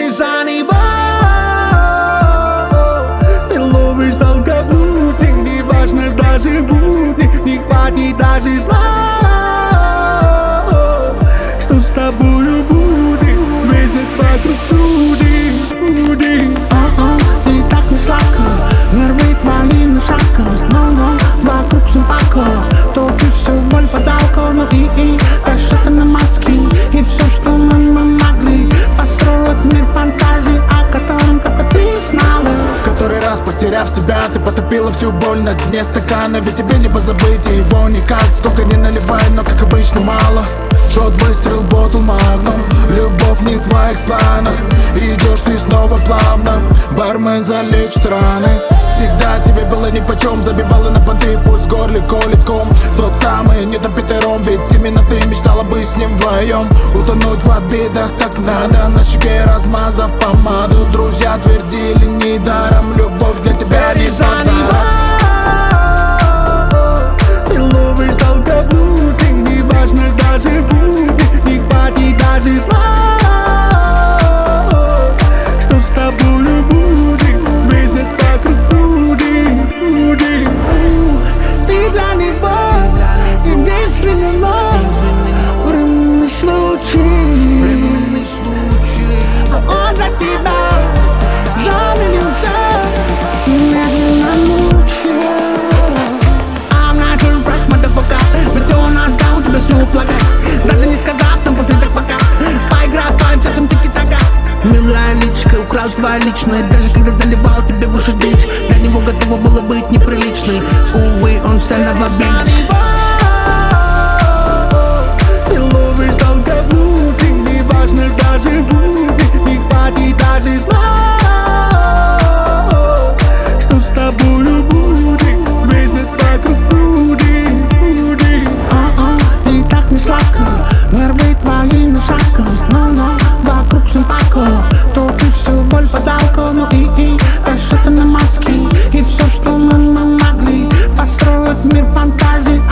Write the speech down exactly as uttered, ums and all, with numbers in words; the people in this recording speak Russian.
за него. Ты ловишь алкоблудник, неважно даже будни, не хватит даже слов, что с тобою будет, месяц вокруг груди, груди. Ты так не сладко, нервы твои на шапка, но-но, вокруг сумпако, топишь всю боль под алко, ну и и это на маски, и все, что мы, мы могли построить мир фантазий, о котором только ты знала. В который раз, потеряв себя, ты потопила всю боль на дне стакана. Ведь тебе не позабыть его никак, сколько не наливай, но как обычно мало. Шот, выстрел, ботл, магнум, любовь не в твоих планах. Идешь ты снова плавно, бармен залечит раны. Всегда тебе было нипочем, забивала на понты, пульс в горле колет ком. Тот самый недопитый ром, ведь именно ты мечтала быть с ним вдвоем. Утонуть в обидах так надо, на щеке размазав помаду. Друзья твердили недаром, любовь для тебя не За подарок. него ты ловишь алкоблудник, неважно даже будет, не хватит даже слов, что с тобою будет, месяц вокруг груди, груди. Ты для него единственный мой временный случай, а он для тебя заменил все медленно ночью. I'm not your right, motherfucker, ведь у нас down, тебя снова плакать, даже не сказав нам последок пока. Поиграй в память, совсем тики-така. Милая личка, украл твоя личная, даже когда заливал тебе в уши дичь. Для него готово было быть неприличной, увы, он все новобич. Ты ловишь алкоблудник, неважно даже будет, не хватит даже слов, что с тобою будет, месяц вокруг груди, груди. Ты так не сладко, нервы твои на шапка, но-но, вокруг сумпако, топишь всю боль под алко, ну и и это на маски, и все, что мы, мы могли построить мир фантазий,